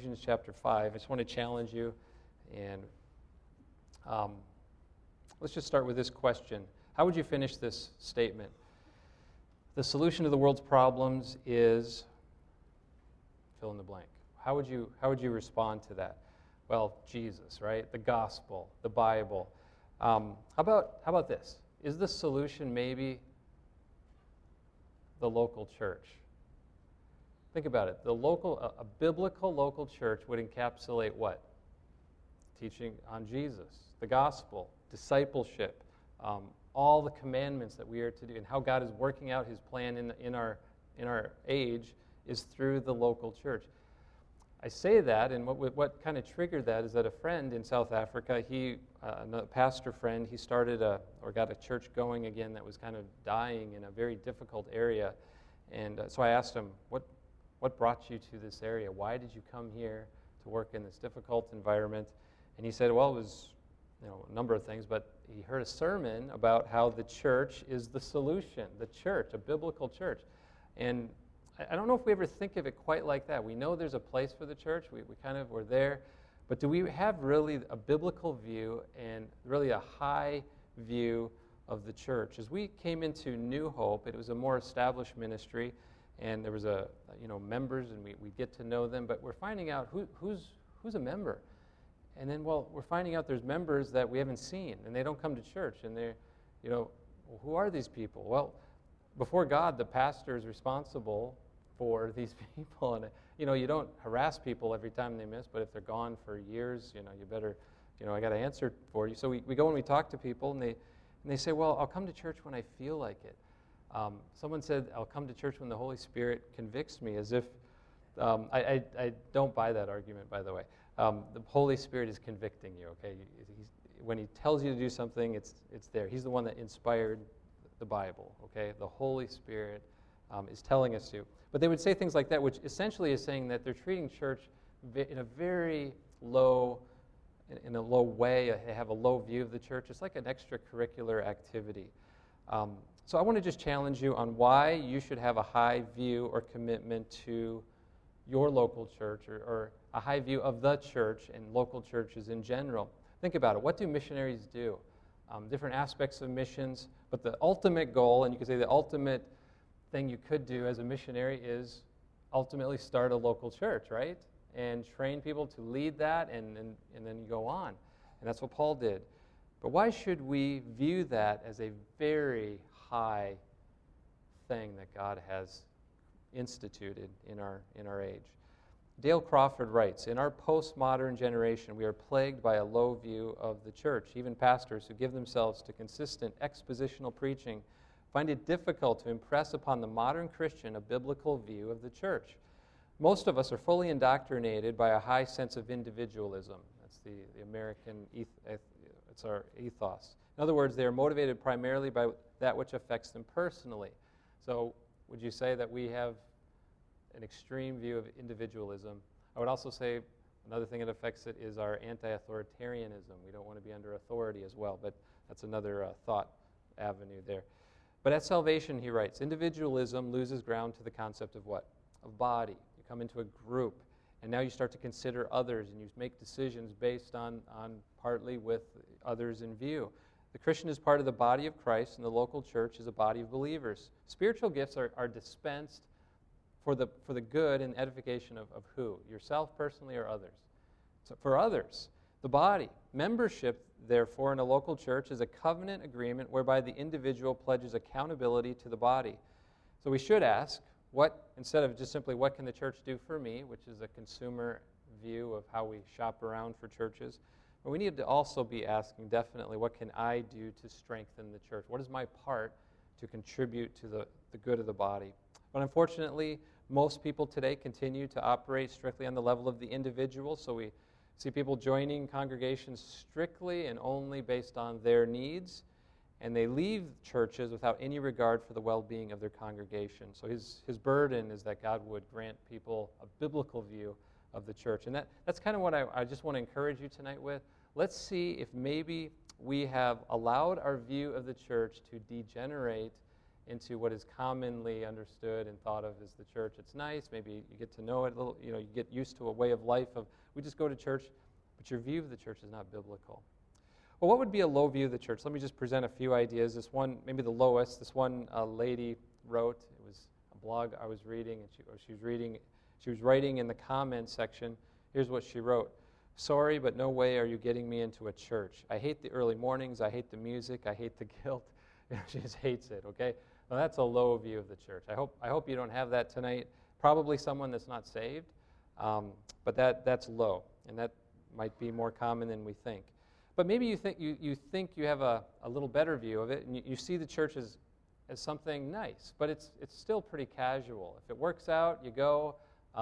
Ephesians chapter 5. I just want to challenge you, and let's just start with this question. How would you finish this statement? The solution to the world's problems is fill in the blank. How would you respond to that? Well, Jesus, right? The gospel, the Bible. How about this? Is the solution maybe the local church? Think about it. A biblical local church would encapsulate what? Teaching on Jesus, the gospel, discipleship, all the commandments that we are to do, and how God is working out His plan in our age is through the local church. I say that, and what kind of triggered that is that a friend in South Africa, a pastor friend, he started or got a church going again that was kind of dying in a very difficult area, and so I asked him, what brought you to this area? Why did you come here to work in this difficult environment? And he said, well, it was a number of things, but he heard a sermon about how the church is the solution, the church, a biblical church. And I don't know if we ever think of it quite like that. We know there's a place for the church. We're there. But do we have really a biblical view and really a high view of the church? As we came into New Hope, it was a more established ministry, and there was members, and we get to know them, but we're finding out who's a member. And then, we're finding out there's members that we haven't seen, and they don't come to church, and they're, who are these people? Well, before God, the pastor is responsible for these people, and you don't harass people every time they miss, but if they're gone for years, you better, I got to answer for you. So we go and we talk to people, and they say, well, I'll come to church when I feel like it. Someone said, I'll come to church when the Holy Spirit convicts me, as if, I don't buy that argument, by the way. The Holy Spirit is convicting you, okay? When He tells you to do something, it's there. He's the one that inspired the Bible, okay? The Holy Spirit is telling us to. But they would say things like that, which essentially is saying that they're treating church in a very low way. They have a low view of the church. It's like an extracurricular activity. So I want to just challenge you on why you should have a high view or commitment to your local church, or a high view of the church and local churches in general. Think about it. What do missionaries do? Different aspects of missions, but the ultimate goal, and you could say the ultimate thing you could do as a missionary, is ultimately start a local church, right? And train people to lead that, and then you go on. And that's what Paul did. But why should we view that as a very high thing that God has instituted in our age? Dale Crawford writes, in our postmodern generation, we are plagued by a low view of the church. Even pastors who give themselves to consistent expositional preaching find it difficult to impress upon the modern Christian a biblical view of the church. Most of us are fully indoctrinated by a high sense of individualism. That's the American it's our ethos. In other words, they are motivated primarily by that which affects them personally. So would you say that we have an extreme view of individualism? I would also say another thing that affects it is our anti-authoritarianism. We don't want to be under authority as well, but that's another thought avenue there. But at salvation, he writes, individualism loses ground to the concept of what? Of body. You come into a group, and now you start to consider others, and you make decisions based on partly with others in view. The Christian is part of the body of Christ, and the local church is a body of believers. Spiritual gifts are dispensed for the good and edification of who? Yourself personally or others? So for others. The body. Membership, therefore, in a local church is a covenant agreement whereby the individual pledges accountability to the body. So we should ask, instead of just simply what can the church do for me, which is a consumer view of how we shop around for churches, but we need to also be asking definitely, what can I do to strengthen the church? What is my part to contribute to the good of the body? But unfortunately, most people today continue to operate strictly on the level of the individual, so we see people joining congregations strictly and only based on their needs, and they leave churches without any regard for the well-being of their congregation. So his burden is that God would grant people a biblical view of the church. And that's kind of what I just want to encourage you tonight with. Let's see if maybe we have allowed our view of the church to degenerate into what is commonly understood and thought of as the church. It's nice. Maybe you get to know it a little. You get used to a way of life of we just go to church, but your view of the church is not biblical. Well, what would be a low view of the church? Let me just present a few ideas. This one, maybe the lowest. This one lady wrote. It was a blog I was reading, and she was writing in the comments section. Here's what she wrote. Sorry, but no way are you getting me into a church. I hate the early mornings. I hate the music. I hate the guilt. She just hates it, okay? Well, that's a low view of the church. I hope you don't have that tonight. Probably someone that's not saved, but that's low, and that might be more common than we think. But maybe you think you have a little better view of it, and you see the church as something nice, but it's still pretty casual. If it works out, you go.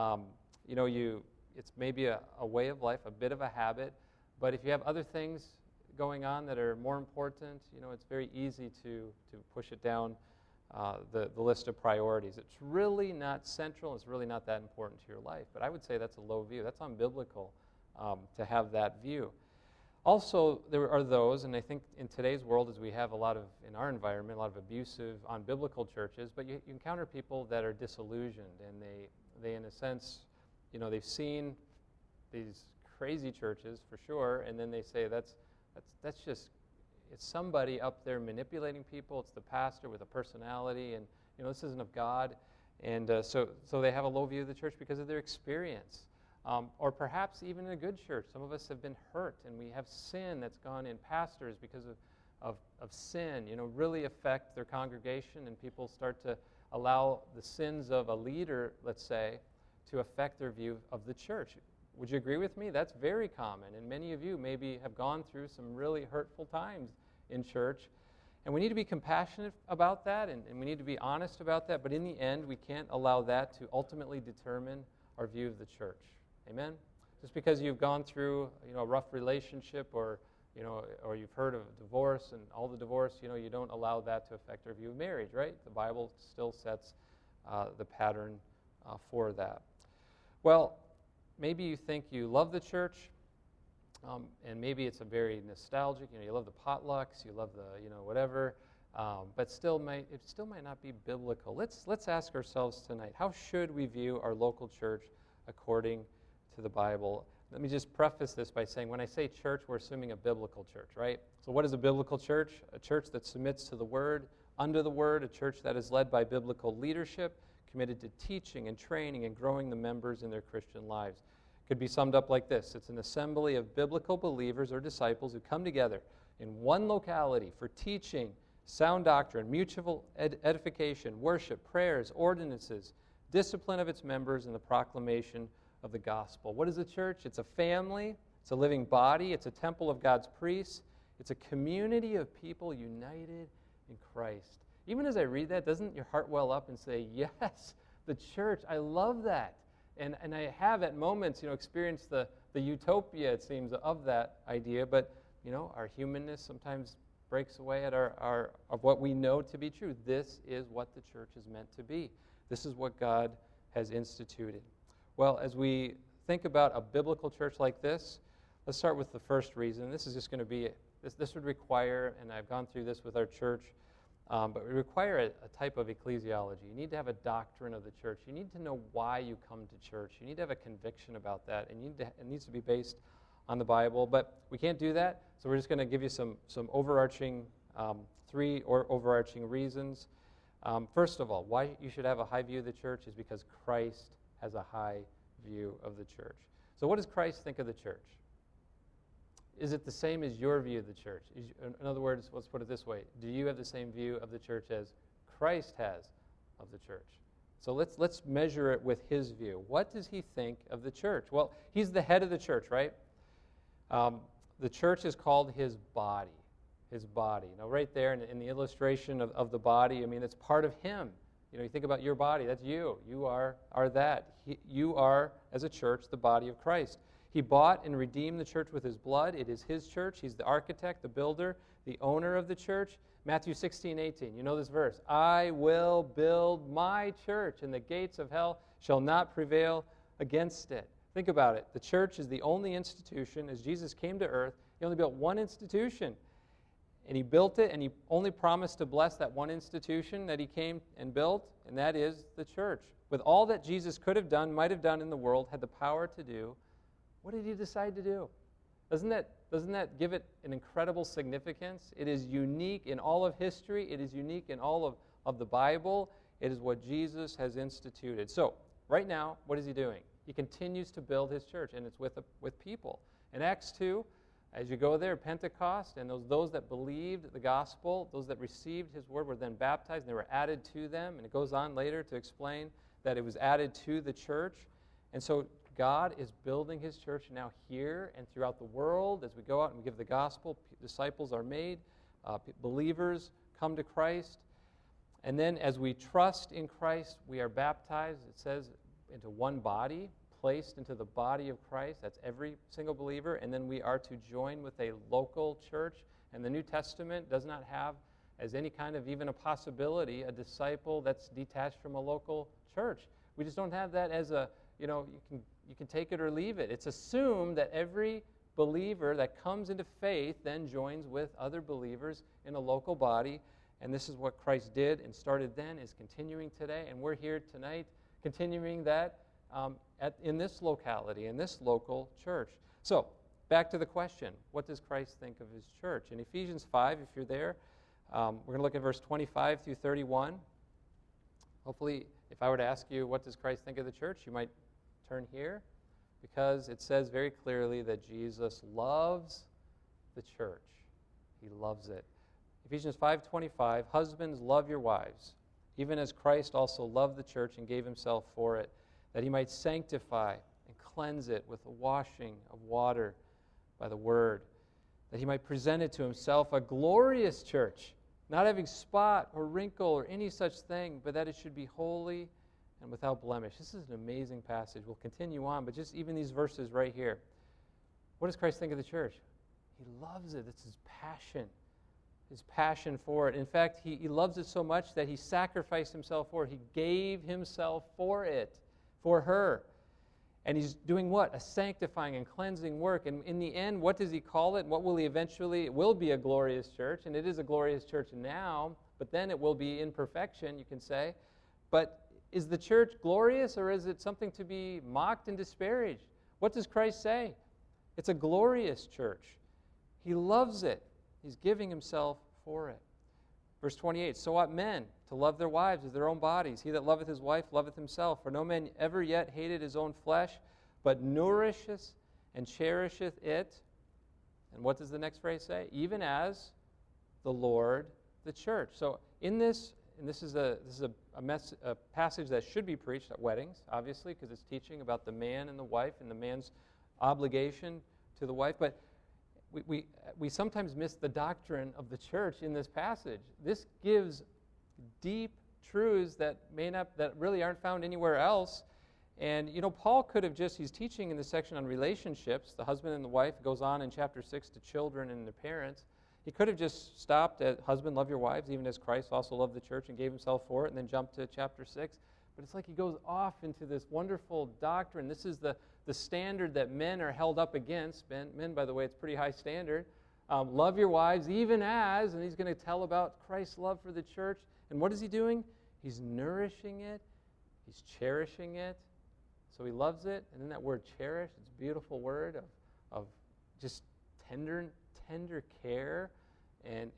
It's maybe a way of life, a bit of a habit, but if you have other things going on that are more important, it's very easy to push it down the list of priorities. It's really not central. It's really not that important to your life. But I would say that's a low view. That's unbiblical to have that view. Also, there are those, and I think in today's world, as we have in our environment, a lot of abusive, unbiblical churches, but you encounter people that are disillusioned, and they in a sense, they've seen these crazy churches for sure, and then they say that's just, it's somebody up there manipulating people. It's the pastor with a personality, and this isn't of God, and so they have a low view of the church because of their experience, or perhaps even in a good church. Some of us have been hurt, and we have sin that's gone in pastors because of sin. Really affect their congregation, and people start to allow the sins of a leader, let's say, to affect their view of the church. Would you agree with me? That's very common, and many of you maybe have gone through some really hurtful times in church, and we need to be compassionate about that, and we need to be honest about that, but in the end, we can't allow that to ultimately determine our view of the church. Amen? Just because you've gone through a rough relationship, or you've heard of divorce and all the divorce, you don't allow that to affect our view of marriage, right? The Bible still sets the pattern for that. Well, maybe you think you love the church, and maybe it's a very nostalgic. You love the potlucks, you love the whatever, but it still might not be biblical. Let's ask ourselves tonight: how should we view our local church according to the Bible? Let me just preface this by saying, when I say church, we're assuming a biblical church, right? So, what is a biblical church? A church that submits to the Word, under the Word, a church that is led by biblical leadership, committed to teaching and training and growing the members in their Christian lives. It could be summed up like this: it's an assembly of biblical believers or disciples who come together in one locality for teaching, sound doctrine, mutual edification, worship, prayers, ordinances, discipline of its members, and the proclamation of the gospel. What is a church? It's a family, it's a living body, it's a temple of God's priests, it's a community of people united in Christ. Even as I read that, doesn't your heart well up and say, yes, the church, I love that. And I have at moments, experienced the utopia, it seems, of that idea, but, our humanness sometimes breaks away at our of what we know to be true. This is what the church is meant to be. This is what God has instituted. Well, as we think about a biblical church like this, let's start with the first reason. This is just going to be, this would require, and I've gone through this with our church, but we require a type of ecclesiology. You need to have a doctrine of the church. You need to know why you come to church. You need to have a conviction about that, and it needs to be based on the Bible. But we can't do that, so we're just going to give you some overarching, three overarching reasons. First of all, why you should have a high view of the church is because Christ has a high view of the church. So what does Christ think of the church? Is it the same as your view of the church? In other words, let's put it this way: do you have the same view of the church as Christ has of the church? So let's measure it with his view. What does he think of the church? Well, he's the head of the church, right? The church is called his body. His body. Now, right there in the illustration of the body, it's part of him. You think about your body. That's you. You are that. You are, as a church, the body of Christ. He bought and redeemed the church with his blood. It is his church. He's the architect, the builder, the owner of the church. Matthew 16:18. You know this verse. I will build my church, and the gates of hell shall not prevail against it. Think about it. The church is the only institution. As Jesus came to earth, he only built one institution. And he built it, and he only promised to bless that one institution that he came and built, and that is the church. With all that Jesus could have done, might have done in the world, had the power to do, what did he decide to do? Doesn't that give it an incredible significance? It is unique in all of history. It is unique in all of the Bible. It is what Jesus has instituted. So, right now, what is he doing? He continues to build his church, and it's with people. In Acts 2, as you go there, Pentecost, and those that believed the gospel, those that received his word were then baptized, and they were added to them. And it goes on later to explain that it was added to the church. And so God is building his church now here and throughout the world. As we go out and we give the gospel, disciples are made, believers come to Christ. And then as we trust in Christ, we are baptized, it says, into one body, placed into the body of Christ. That's every single believer. And then we are to join with a local church. And the New Testament does not have, as any kind of even a possibility, a disciple that's detached from a local church. We just don't have that as a, you can take it or leave it. It's assumed that every believer that comes into faith then joins with other believers in a local body. And this is what Christ did and started then, is continuing today. And we're here tonight continuing that in this locality, in this local church. So, back to the question, what does Christ think of his church? In Ephesians 5, if you're there, we're going to look at verse 25 through 31. Hopefully, if I were to ask you, what does Christ think of the church, you might turn here, because it says very clearly that Jesus loves the church. He loves it. Ephesians 5:25, husbands, love your wives, even as Christ also loved the church and gave himself for it, that he might sanctify and cleanse it with the washing of water by the word, that he might present it to himself a glorious church, not having spot or wrinkle or any such thing, but that it should be holy and without blemish. This is an amazing passage. We'll continue on, but just even these verses right here. What does Christ think of the church? He loves it. It's his passion for it. In fact, he loves it so much that he sacrificed himself for it. He gave himself for it, for her. And he's doing what? A sanctifying and cleansing work. And in the end, what does he call it? What will he eventually? It will be a glorious church, and it is a glorious church now, but then it will be in perfection, you can say. But is the church glorious, or is it something to be mocked and disparaged? What does Christ say? It's a glorious church. He loves it. He's giving himself for it. Verse 28, so ought men to love their wives as their own bodies. He that loveth his wife loveth himself. For no man ever yet hated his own flesh, but nourisheth and cherisheth it. And what does the next phrase say? Even as the Lord the church. So in this, and this is a passage that should be preached at weddings, obviously, because it's teaching about the man and the wife and the man's obligation to the wife. But we sometimes miss the doctrine of the church in this passage. This gives deep truths that really aren't found anywhere else. And Paul could have he's teaching in the section on relationships, the husband and the wife, goes on in chapter 6 to children and the parents. He could have just stopped at husband, love your wives, even as Christ also loved the church and gave himself for it, and then jumped to chapter 6. But it's like he goes off into this wonderful doctrine. This is the standard that men are held up against. Men, by the way, it's a pretty high standard. Love your wives even as, and he's going to tell about Christ's love for the church. And what is he doing? He's nourishing it. He's cherishing it. So he loves it. And then that word cherish, it's a beautiful word of just tender care. And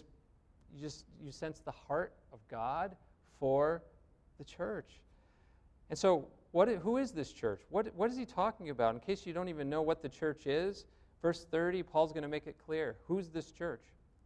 you sense the heart of God for the church. And so who is this church? What is he talking about? In case you don't even know what the church is, verse 30, Paul's going to make it clear. Who's this church?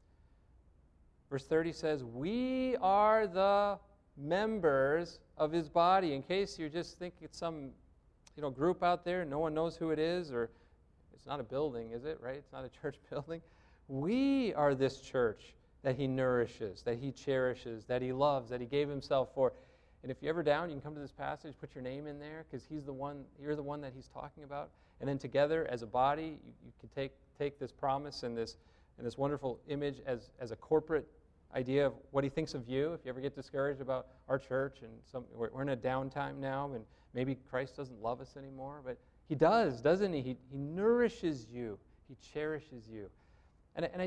Verse 30 says, we are the members of his body. In case you just think it's some group out there, no one knows who it is, or it's not a building, is it, right? It's not a church building. We are this church that he nourishes, that he cherishes, that he loves, that he gave himself for. And if you're ever down, you can come to this passage, put your name in there, because you're the one that he's talking about. And then together as a body, you can take this promise and this wonderful image as a corporate idea of what he thinks of you. If you ever get discouraged about our church and we're in a downtime now, and maybe Christ doesn't love us anymore, but he does, doesn't he? He nourishes you. He cherishes you. And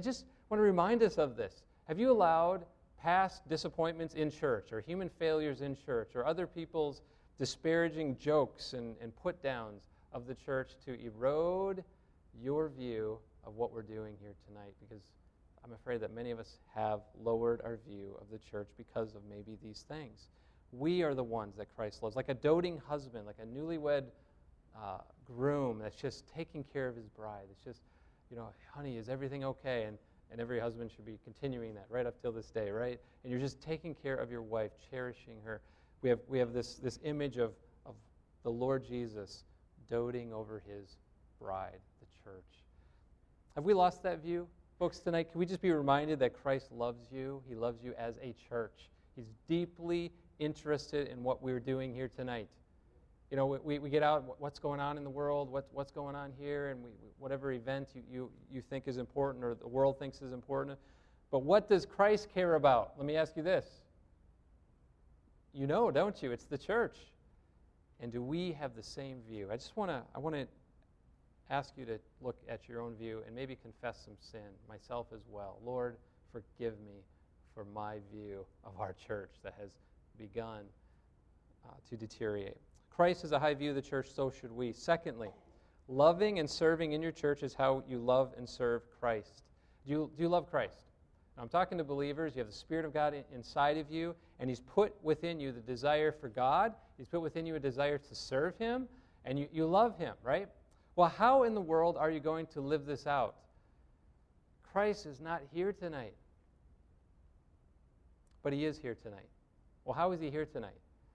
want to remind us of this. Have you allowed past disappointments in church or human failures in church or other people's disparaging jokes and put-downs of the church to erode your view of what we're doing here tonight? Because I'm afraid that many of us have lowered our view of the church because of maybe these things. We are the ones that Christ loves, like a doting husband, like a newlywed groom that's just taking care of his bride. It's just, honey, is everything okay? And every husband should be continuing that right up till this day, right? And you're just taking care of your wife, cherishing her. We have this image of the Lord Jesus doting over his bride, the church. Have we lost that view? Folks, tonight, can we just be reminded that Christ loves you? He loves you as a church. He's deeply interested in what we're doing here tonight. We get out, what's going on in the world, what's going on here, and whatever event you think is important or the world thinks is important. But what does Christ care about? Let me ask you this. You know, don't you? It's the church. And do we have the same view? I want to ask you to look at your own view and maybe confess some sin, myself as well. Lord, forgive me for my view of our church that has begun to deteriorate. Christ has a high view of the church, so should we. Secondly, loving and serving in your church is how you love and serve Christ. Do you love Christ? Now, I'm talking to believers. You have the Spirit of God inside of you, and He's put within you the desire for God. He's put within you a desire to serve Him, and you love Him, right? Well, how in the world are you going to live this out? Christ is not here tonight, but He is here tonight. Well, how is He here tonight?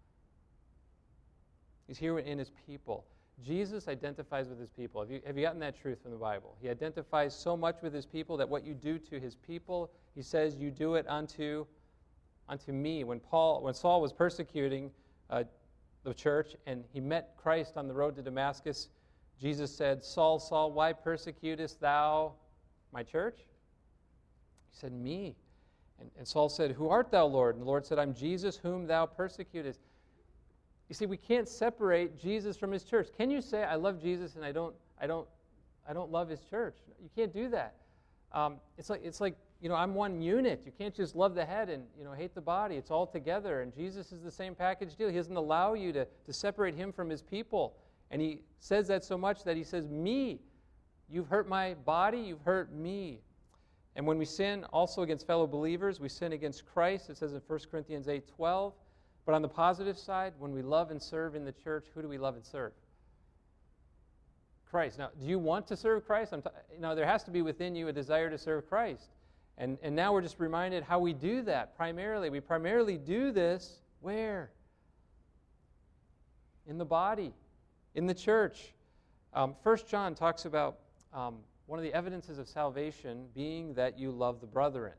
He's here in His people. Jesus identifies with His people. Have you gotten that truth from the Bible? He identifies so much with His people that what you do to His people, He says, you do it unto me. When Saul was persecuting the church and he met Christ on the road to Damascus, Jesus said, Saul, Saul, why persecutest thou my church? He said, me. And Saul said, who art thou, Lord? And the Lord said, I'm Jesus whom thou persecutest. You see, we can't separate Jesus from His church. Can you say, I love Jesus and I don't love His church? You can't do that. It's like I'm one unit. You can't just love the head and hate the body. It's all together. And Jesus is the same package deal. He doesn't allow you to separate Him from His people. And He says that so much that He says, me. You've hurt my body, you've hurt me. And when we sin also against fellow believers, we sin against Christ. It says in 1 Corinthians 8:12. But on the positive side, when we love and serve in the church, who do we love and serve? Christ. Now, do you want to serve Christ? There has to be within you a desire to serve Christ. And now we're just reminded how we do that primarily. We primarily do this where? In the body, in the church. 1 John talks about one of the evidences of salvation being that you love the brethren.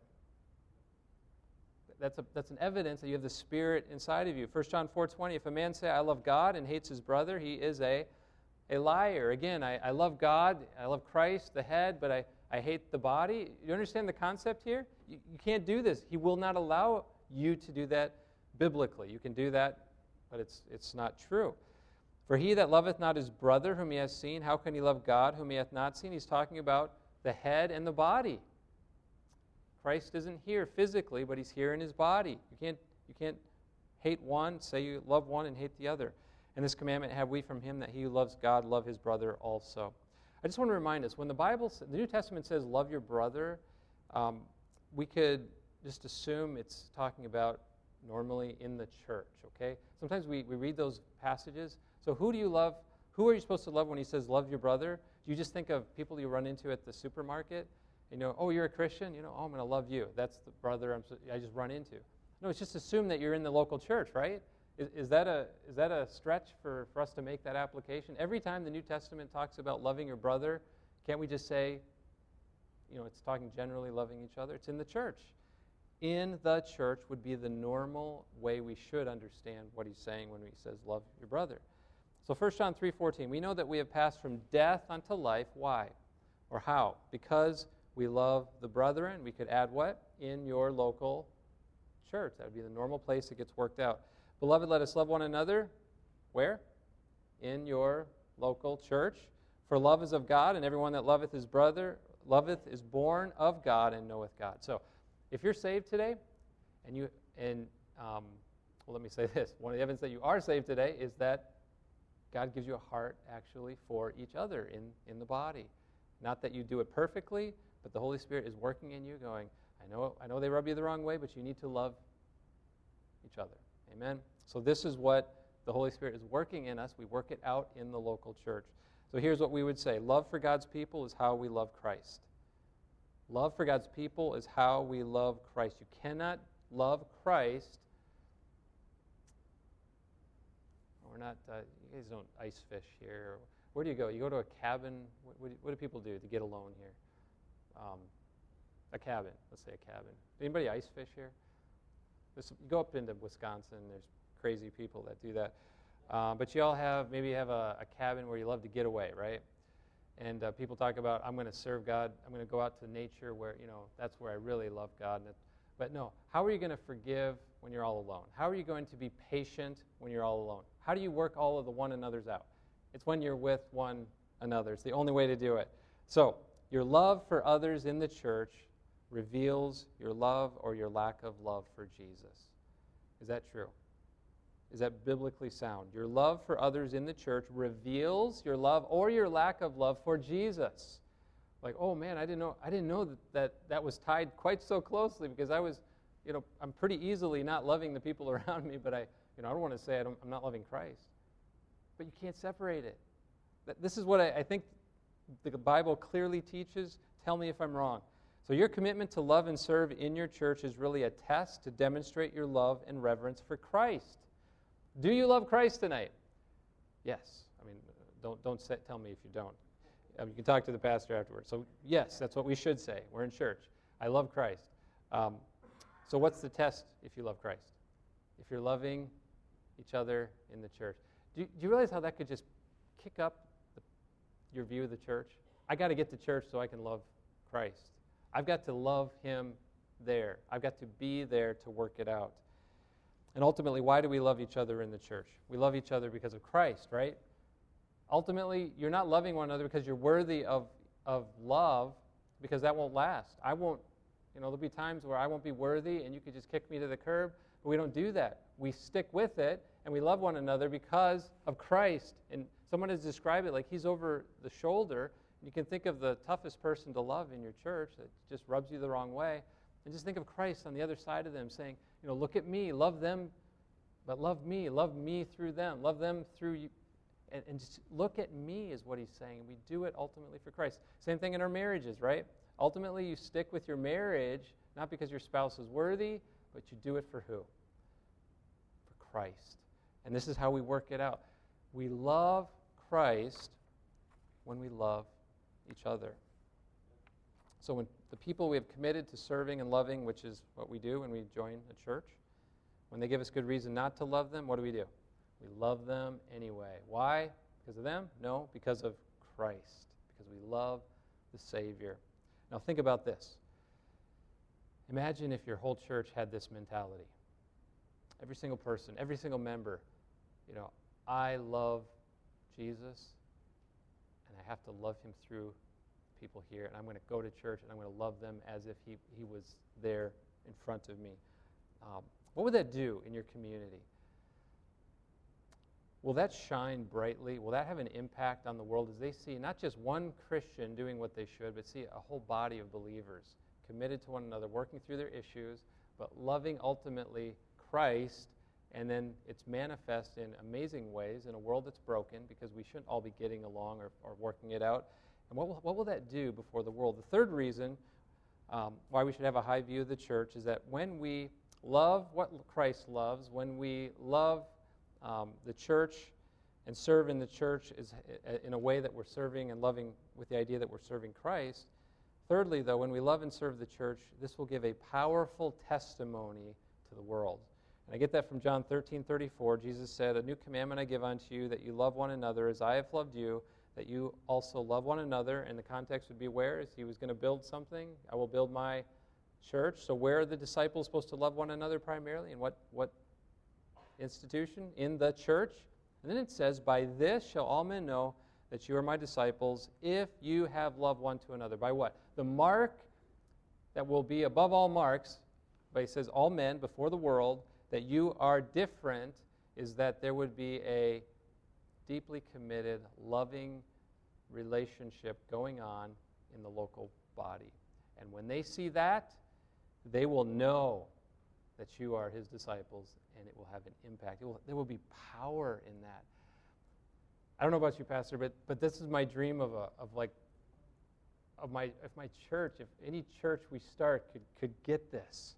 That's an evidence that you have the Spirit inside of you. 1 John 4:20, if a man say, I love God and hates his brother, he is a liar. Again, I love God, I love Christ, the head, but I hate the body. You understand the concept here? You can't do this. He will not allow you to do that biblically. You can do that, but it's not true. For he that loveth not his brother whom he hath seen, how can he love God whom he hath not seen? He's talking about the head and the body. Christ isn't here physically, but He's here in His body. You can't hate one, say you love one, and hate the other. And this commandment have we from Him, that he who loves God love his brother also. I just want to remind us, when the New Testament says love your brother, we could just assume it's talking about normally in the church, okay? Sometimes we read those passages. So who do you love? Who are you supposed to love when He says love your brother? Do you just think of people you run into at the supermarket? Oh, you're a Christian? I'm going to love you. That's the brother I just run into. No, it's just assume that you're in the local church, right? Is that a stretch for us to make that application? Every time the New Testament talks about loving your brother, can't we just say, it's talking generally loving each other? It's in the church. In the church would be the normal way we should understand what He's saying when He says love your brother. So 1 John 3:14, we know that we have passed from death unto life. Why? Or how? Because we love the brethren. We could add what? In your local church. That would be the normal place it gets worked out. Beloved, let us love one another. Where? In your local church. For love is of God, and everyone that loveth his brother loveth is born of God and knoweth God. So, if you're saved today, let me say this. One of the evidence that you are saved today is that God gives you a heart, actually, for each other in the body. Not that you do it perfectly, but the Holy Spirit is working in you, going, I know they rub you the wrong way, but you need to love each other. Amen? So this is what the Holy Spirit is working in us. We work it out in the local church. So here's what we would say. Love for God's people is how we love Christ. Love for God's people is how we love Christ. You cannot love Christ. We're not, you guys don't ice fish here. Where do you go? You go to a cabin. What do people do to get alone here? A cabin. Let's say a cabin. Anybody ice fish here? You go up into Wisconsin. There's crazy people that do that. But you all maybe you have a cabin where you love to get away, right? And people talk about, I'm going to serve God. I'm going to go out to nature where, that's where I really love God. But no, how are you going to forgive when you're all alone? How are you going to be patient when you're all alone? How do you work all of the one another's out? It's when you're with one another. It's the only way to do it. So, your love for others in the church reveals your love or your lack of love for Jesus. Is that true? Is that biblically sound? Your love for others in the church reveals your love or your lack of love for Jesus. Like, oh man, I didn't know that was tied quite so closely, because I was, I'm pretty easily not loving the people around me, but I don't want to say I'm not loving Christ. But you can't separate it. This is what I think the Bible clearly teaches. Tell me if I'm wrong. So your commitment to love and serve in your church is really a test to demonstrate your love and reverence for Christ. Do you love Christ tonight? Yes. I mean, don't tell me if you don't. You can talk to the pastor afterwards. So yes, that's what we should say. We're in church. I love Christ. So what's the test if you love Christ? If you're loving each other in the church. Do you realize how that could just kick up your view of the church? I got to get to church so I can love Christ. I've got to love Him there. I've got to be there to work it out. And ultimately, why do we love each other in the church? We love each other because of Christ, right? Ultimately, you're not loving one another because you're worthy of love, because that won't last. I won't, there'll be times where I won't be worthy and you could just kick me to the curb, but we don't do that. We stick with it and we love one another because of Christ. And someone has described it like He's over the shoulder. You can think of the toughest person to love in your church that just rubs you the wrong way. And just think of Christ on the other side of them saying, look at me, love them, but love me through them, love them through you. And just look at me is what He's saying. And we do it ultimately for Christ. Same thing in our marriages, right? Ultimately, you stick with your marriage, not because your spouse is worthy, but you do it for who? For Christ. And this is how we work it out. We love Christ when we love each other. So when the people we have committed to serving and loving, which is what we do when we join a church, when they give us good reason not to love them, what do? We love them anyway. Why? Because of them? No, because of Christ. Because we love the Savior. Now think about this. Imagine if your whole church had this mentality. Every single person, every single member, I love Jesus, and I have to love Him through people here, and I'm going to go to church and I'm going to love them as if he was there in front of me. What would that do in your community? Will that shine brightly? Will that have an impact on the world as they see not just one Christian doing what they should, but see a whole body of believers committed to one another, working through their issues, but loving ultimately Christ, and then it's manifest in amazing ways in a world that's broken, because we shouldn't all be getting along or working it out. And what will that do before the world? The third reason why we should have a high view of the church is that when we love what Christ loves, when we love the church and serve in the church is in a way that we're serving and loving with the idea that we're serving Christ. Thirdly, though, when we love and serve the church, this will give a powerful testimony to the world. And I get that from John 13:34. Jesus said, "A new commandment I give unto you, that you love one another as I have loved you, that you also love one another." And the context would be where? Is He was going to build something? I will build my church. So where are the disciples supposed to love one another primarily? And what institution? In the church. And then it says, "By this shall all men know that you are my disciples if you have love one to another. By what? The mark that will be above all marks, but he says all men before the world, that you are different, is that there would be a deeply committed, loving relationship going on in the local body. And when they see that, they will know that you are his disciples, and it will have an impact. There will be power in that. I don't know about you, Pastor, but this is my dream if my church, if any church we start could get this.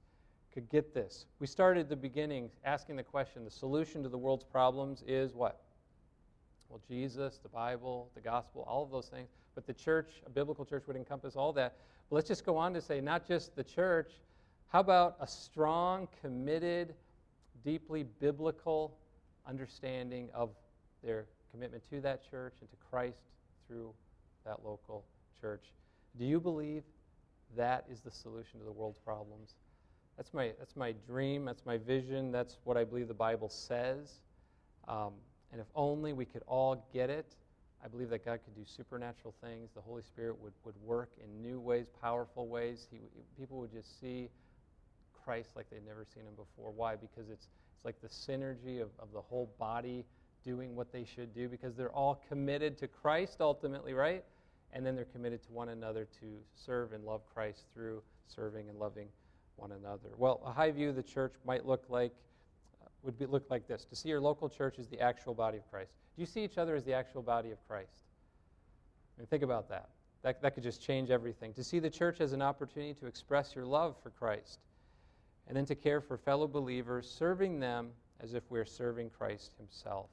We started at the beginning asking the question, the solution to the world's problems is what? Well, Jesus, the Bible, the gospel, all of those things. But the church, a biblical church, would encompass all that. But let's just go on to say not just the church. How about a strong, committed, deeply biblical understanding of their commitment to that church and to Christ through that local church? Do you believe that is the solution to the world's problems? That's my dream. That's my vision. That's what I believe the Bible says. And if only we could all get it, I believe that God could do supernatural things. The Holy Spirit would work in new ways, powerful ways. People would just see Christ like they'd never seen him before. Why? Because it's like the synergy of the whole body doing what they should do, because they're all committed to Christ ultimately, right? And then they're committed to one another to serve and love Christ through serving and loving one another. Well, a high view of the church might look like this. To see your local church as the actual body of Christ. Do you see each other as the actual body of Christ? I mean, think about that. That could just change everything. To see the church as an opportunity to express your love for Christ, and then to care for fellow believers, serving them as if we're serving Christ himself.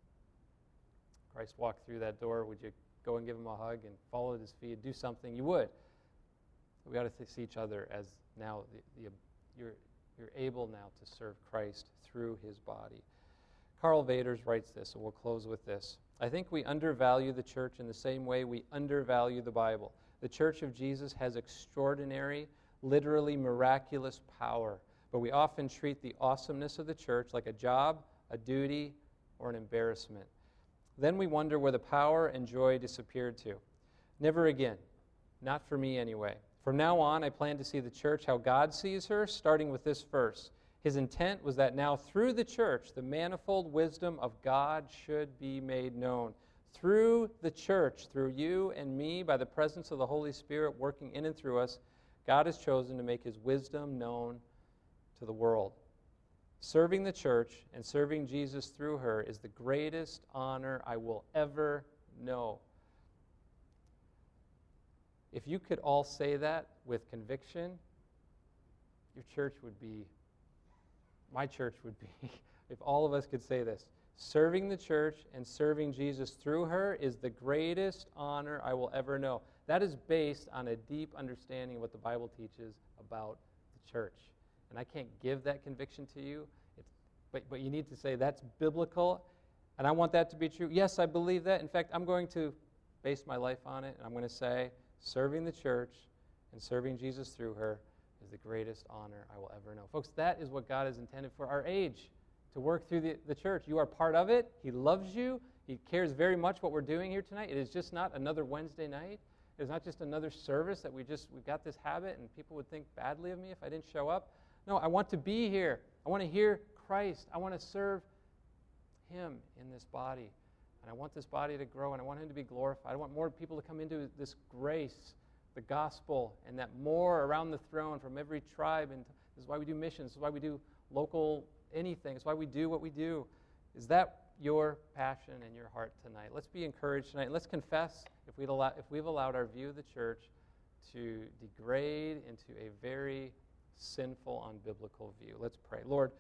Christ walked through that door. Would you go and give him a hug and follow at his feet? Do something? You would. We ought to see each other as now you're able now to serve Christ through his body. Carl Vaders writes this, and we'll close with this. I think we undervalue the church in the same way we undervalue the Bible. The Church of Jesus has extraordinary, literally miraculous power, but we often treat the awesomeness of the church like a job, a duty, or an embarrassment. Then we wonder where the power and joy disappeared to. Never again. Not for me anyway. From now on, I plan to see the church how God sees her, starting with this verse. His intent was that now through the church, the manifold wisdom of God should be made known. Through the church, through you and me, by the presence of the Holy Spirit working in and through us, God has chosen to make his wisdom known to the world. Serving the church and serving Jesus through her is the greatest honor I will ever know. If you could all say that with conviction, your church would be, my church would be, if all of us could say this. Serving the church and serving Jesus through her is the greatest honor I will ever know. That is based on a deep understanding of what the Bible teaches about the church. And I can't give that conviction to you, but you need to say that's biblical, and I want that to be true. Yes, I believe that. In fact, I'm going to base my life on it, and I'm going to say, serving the church and serving Jesus through her is the greatest honor I will ever know. Folks, that is what God has intended for our age, to work through the church. You are part of it. He loves you. He cares very much what we're doing here tonight. It is just not another Wednesday night. It is not just another service that we've got this habit and people would think badly of me if I didn't show up. No, I want to be here. I want to hear Christ. I want to serve him in this body. And I want this body to grow, and I want him to be glorified. I want more people to come into this grace, the gospel, and that more around the throne from every tribe. And this is why we do missions. This is why we do local anything. It's why we do what we do. Is that your passion and your heart tonight? Let's be encouraged tonight. Let's confess if we've allowed our view of the church to degrade into a very sinful, unbiblical view. Let's pray. Lord,